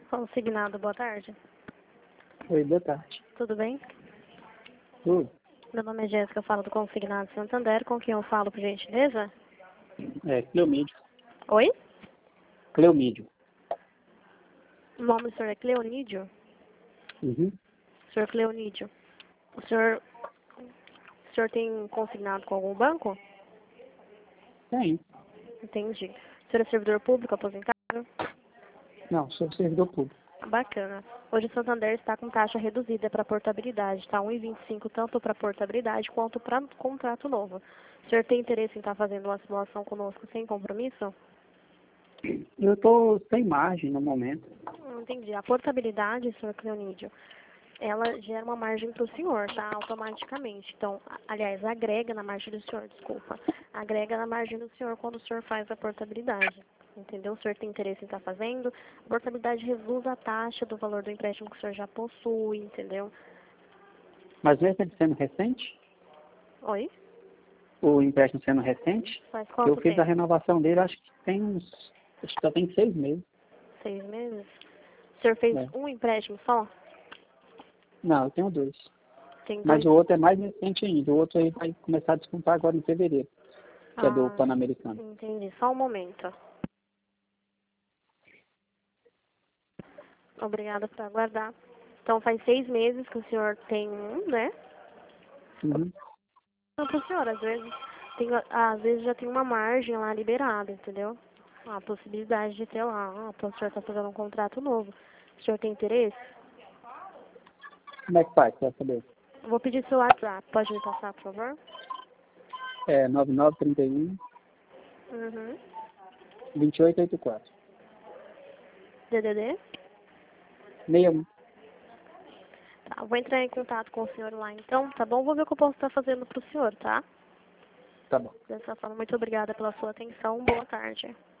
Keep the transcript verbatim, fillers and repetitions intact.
Consignado, boa tarde. Oi, boa tarde. Tudo bem? Tudo? Meu nome é Jéssica, eu falo do Consignado Santander. Com quem eu falo, por gentileza? É, Cleomídio. Oi? Cleomídio. O nome do senhor é Cleonídio? Uhum. Senhor Cleonídio. O senhor, o senhor tem consignado com algum banco? Tem. Entendi. O senhor é servidor público, aposentado? Não, sou servidor público. Bacana. Hoje o Santander está com taxa reduzida para portabilidade, tá? um vírgula vinte e cinco tanto para portabilidade quanto para contrato novo. O senhor tem interesse em estar fazendo uma simulação conosco sem compromisso? Eu estou sem margem no momento. Não entendi. A portabilidade, senhor Cleonídio, ela gera uma margem para o senhor, tá? Automaticamente. Então, a- aliás, agrega na margem do senhor, desculpa. Agrega na margem do senhor quando o senhor faz a portabilidade. Entendeu? O senhor tem interesse em estar fazendo. A portabilidade reduz a taxa do valor do empréstimo que o senhor já possui, entendeu? Mas mesmo ele sendo recente, Oi? o empréstimo sendo recente, Faz eu quanto fiz a tempo? renovação dele, acho que tem uns. Acho que já tem seis meses. Seis meses? O senhor fez Né? um empréstimo só? Não, eu tenho dois. Tem Mas dois? o outro é mais recente ainda. O outro aí vai começar a descontar agora em fevereiro, que é do Ah, Pan-Americano. entendi. Só um momento. Obrigada por aguardar. Então, faz seis meses que o senhor tem um, né? Uhum. Não, pro senhor, às vezes, tem, às vezes já tem uma margem lá liberada, entendeu? A possibilidade de ter lá, ah, o senhor está fazendo um contrato novo. O senhor tem interesse? Como é que faz? Quer saber? Eu vou pedir seu WhatsApp. Pode me passar, por favor? É nove nove três um, Uhum. dois oito oito quatro. D D D? seis um. Tá, eu vou entrar em contato com o senhor lá então, tá bom? Vou ver o que eu posso estar fazendo pro senhor, tá? Tá bom. Dessa forma, muito obrigada pela sua atenção. Boa tarde.